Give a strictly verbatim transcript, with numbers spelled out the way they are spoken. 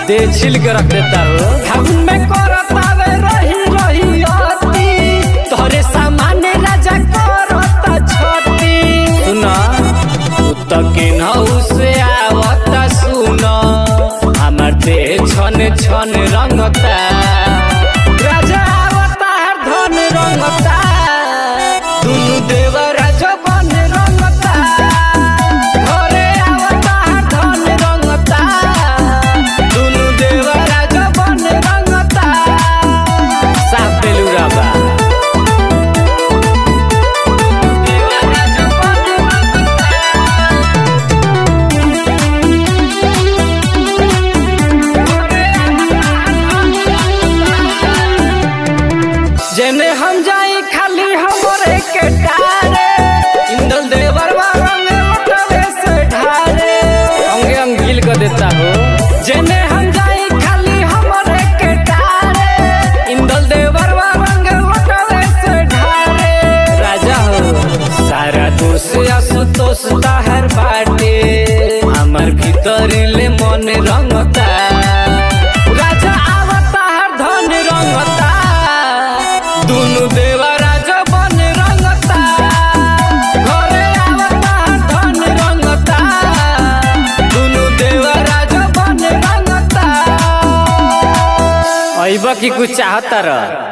दे छिल के रख देता हो। हम में करता वे रही रही अति तोरे सामान्य राजा करता छती। सुना तू के नहु से आवता सुना हमर दे छन छन रंगता। राजा आवता हर धन रंगता दुनु देव राजा बन रंगता। घरे आवता हर धन रंगता दुनु देव राजा बन रंगता। साफ बेलूरा बा जेने हम जाई खाली हमरे के टारे इंदल देवर रंग लटवे से ढारे। अंगे अंगील कर देता हो। जेने हम जाई खाली हमरे के टारे इंदल देवर रंग लटवे से ढारे। राजा हो सारा दोष असुतोष ताहर बाटे हमर भीतर ले मन रंगता। राजा आवता हर धन रंगता दुनु देव राजा बन रंगता। घरे आवता हर धन रंगता दुनु देव राजा बन रंगता। अइबा की कुछ चाहता रह।